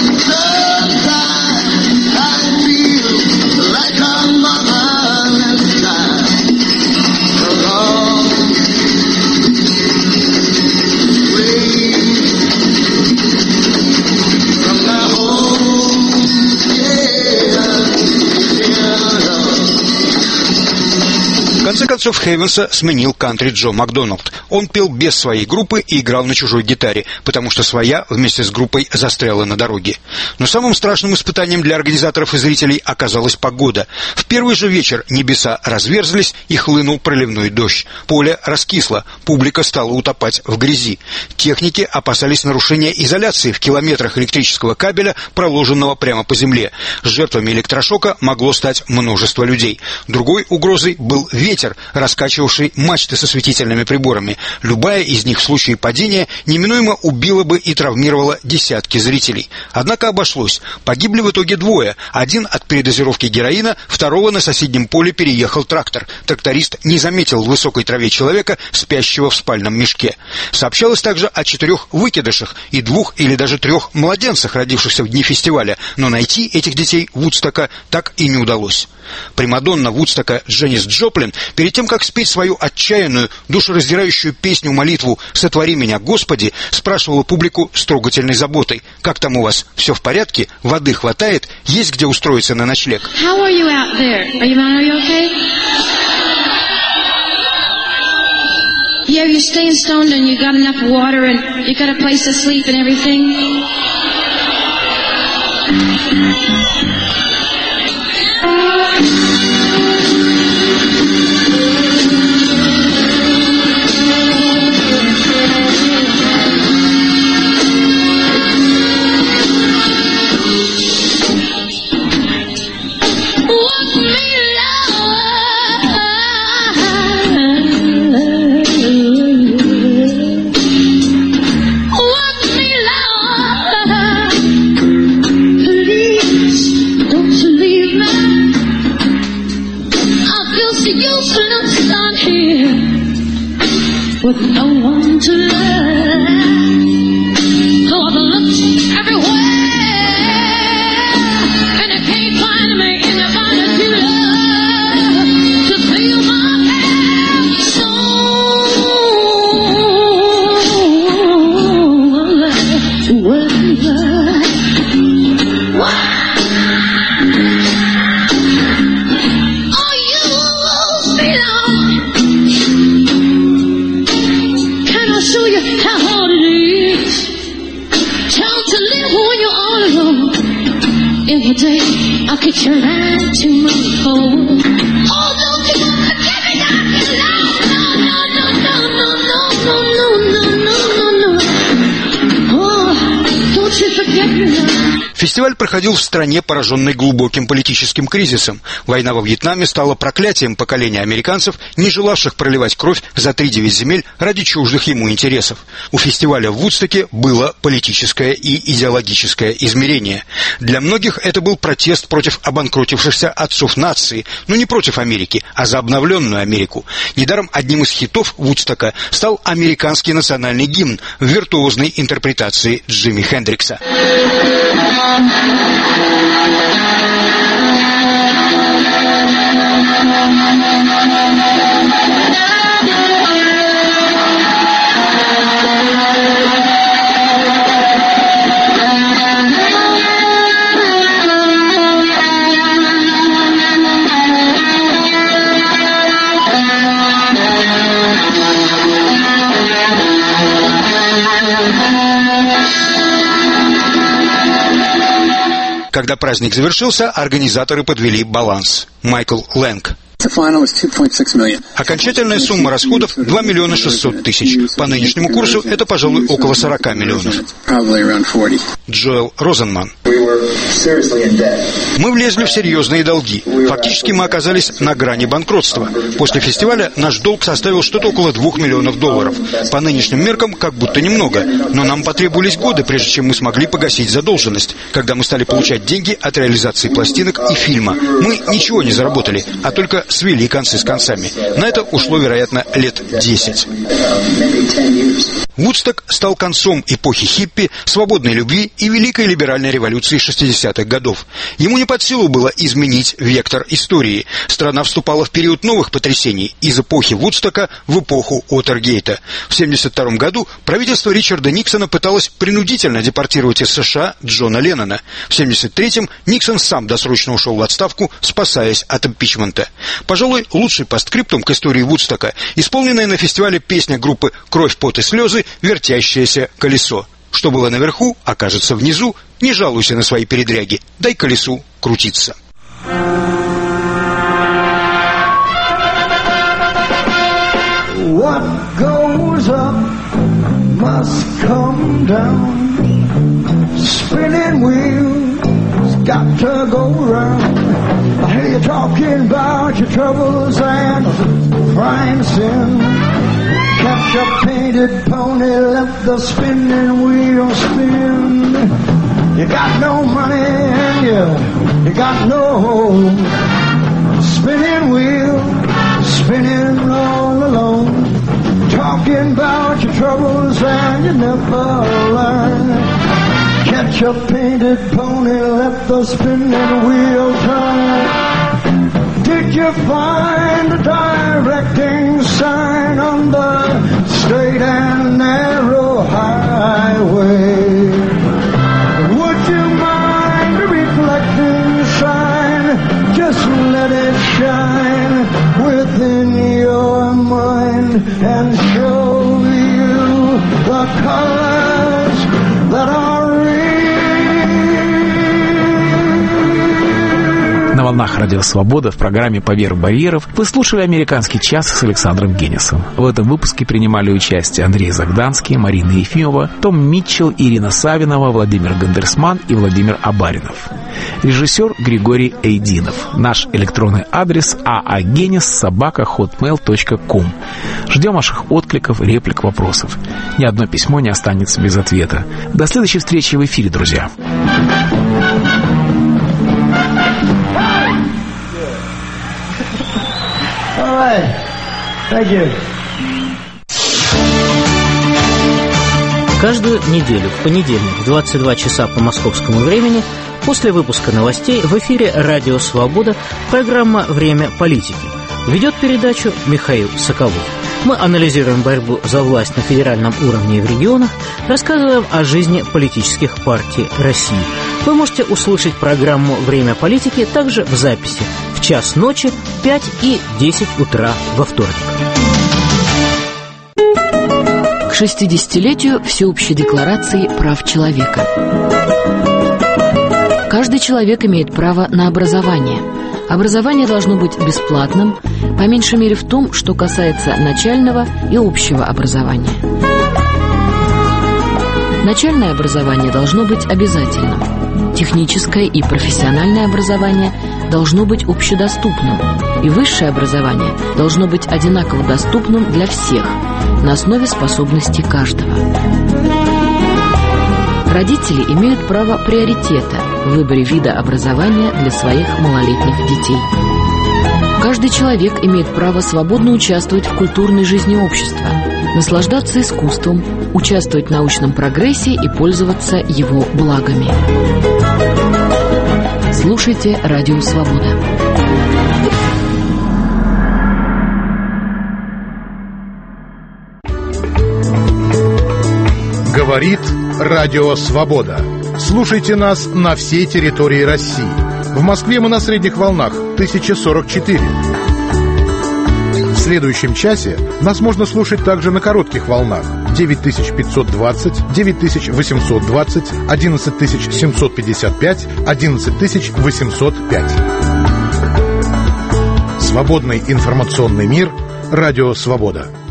В конце концов, Хейвенса сменил кантри Джо Макдоналд. Он пел без своей группы и играл на чужой гитаре, потому что своя вместе с группой застряла на дороге. Но самым страшным испытанием для организаторов и зрителей оказалась погода. В первый же вечер небеса разверзлись и хлынул проливной дождь. Поле раскисло, публика стала утопать в грязи. Техники опасались нарушения изоляции в километрах электрического кабеля, проложенного прямо по земле. Жертвами электрошока могло стать множество людей. Другой угрозой был ветер, раскачивавший мачты со светительными приборами. Любая из них в случае падения неминуемо убила бы и травмировала десятки зрителей. Однако обошлось. Погибли в итоге двое. Один от передозировки героина, второго на соседнем поле переехал трактор. Тракторист не заметил в высокой траве человека, спящего в спальном мешке. Сообщалось также о 4 выкидышах и 2 или даже 3 младенцах, родившихся в дни фестиваля, но найти этих детей Вудстока так и не удалось. Примадонна Вудстока Дженнис Джоплин, перед тем, как спеть свою отчаянную, душераздирающую песню-молитву «Сотвори меня, Господи», спрашивала публику с трогательной заботой: «Как там у вас? Все в порядке? Воды хватает? Есть где устроиться на ночлег?» How are you out there? Are you okay? Yeah, you're staying stoned and you got enough water and you got a place to sleep and everything? With no one to love, all the looks everywhere, and I can't find me anybody to love, to feel my heart so. Oh, you belong. Show you how hard it is to live when you're all alone. Every day I'll get your line to my phone. Oh, don't you wanna get me down here now? No, no, no, no, no, no, no, no, no, no, no. Oh, don't you forget me now. Фестиваль проходил в стране, пораженной глубоким политическим кризисом. Война во Вьетнаме стала проклятием поколения американцев, не желавших проливать кровь за 3-9 земель ради чуждых ему интересов. У фестиваля в Вудстоке было политическое и идеологическое измерение. Для многих это был протест против обанкротившихся отцов нации, но не против Америки, а за обновленную Америку. Недаром одним из хитов Вудстока стал американский национальный гимн в виртуозной интерпретации Джимми Хендрикса. Когда праздник завершился, организаторы подвели баланс. Майкл Лэнг. Окончательная сумма расходов 2 600 000. По нынешнему курсу это, пожалуй, около 40 миллионов. Джоэл Розенман. Мы влезли в серьезные долги. Фактически мы оказались на грани банкротства. После фестиваля наш долг составил что-то около $2 миллионов. По нынешним меркам как будто немного, но нам потребовались годы, прежде чем мы смогли погасить задолженность, когда мы стали получать деньги от реализации пластинок и фильма. Мы ничего не заработали, а только свели концы с концами. На это ушло, вероятно, лет 10. Вудсток стал концом эпохи хиппи, свободной любви и великой либеральной революции 60-х годов. Ему не под силу было изменить вектор истории. Страна вступала в период новых потрясений из эпохи Вудстока в эпоху Уотергейта. В 1972 году правительство Ричарда Никсона пыталось принудительно депортировать из США Джона Леннона. В 1973-м Никсон сам досрочно ушел в отставку, спасаясь от импичмента. Пожалуй, лучший постскриптум к истории Вудстока — исполненная на фестивале песня группы «Кровь, пот и слезы» «Вертящееся колесо». Что было наверху, окажется внизу. Не жалуйся на свои передряги, дай колесу крутиться. What goes up must come down. Spinning wheels got to go round. I hear you talking about your troubles and crime sin. Catch a painted pony, let the spinning wheel spin. You got no money and you got no home. Spinning wheel, spinning all alone. Talking about your troubles and you never learn. Catch a painted pony, let the spinning wheel turn. Did you find a directing sign on the straight and narrow highway? Would you mind a reflecting sign? Just let it shine within your mind and show you the colors that are На волнах Радио Свобода в программе «Поверх барьеров» вы слушали «Американский час» с Александром Генисом. В этом выпуске принимали участие Андрей Загданский, Марина Ефимова, Том Митчелл, Ирина Савинова, Владимир Гандерсман и Владимир Абаринов. Режиссер Григорий Эйдинов. Наш электронный адрес aagenis@hotmail.com. Ждем ваших откликов, реплик, вопросов. Ни одно письмо не останется без ответа. До следующей встречи в эфире, друзья. All right. Thank you. Каждую неделю в понедельник в 22 часа по московскому времени после выпуска новостей в эфире «Радио Свобода» программа «Время политики». Ведет передачу Михаил Соколов. Мы анализируем борьбу за власть на федеральном уровне и в регионах, рассказываем о жизни политических партий России. Вы можете услышать программу «Время политики» также в записи в час ночи, 5 и 10 утра во вторник. К 60-летию Всеобщей декларации прав человека. Каждый человек имеет право на образование. Образование должно быть бесплатным, по меньшей мере в том, что касается начального и общего образования. Начальное образование должно быть обязательным. Техническое и профессиональное образование должно быть общедоступным. И высшее образование должно быть одинаково доступным для всех, на основе способностей каждого. Родители имеют право приоритета в выборе вида образования для своих малолетних детей. Каждый человек имеет право свободно участвовать в культурной жизни общества, наслаждаться искусством, участвовать в научном прогрессе и пользоваться его благами. Слушайте «Радио Свобода». Говорит Радио Свобода. Слушайте нас на всей территории России. В Москве мы на средних волнах 1044. В следующем часе нас можно слушать также на коротких волнах 9520, 9820, 11755, 11805. Свободный информационный мир. Радио Свобода.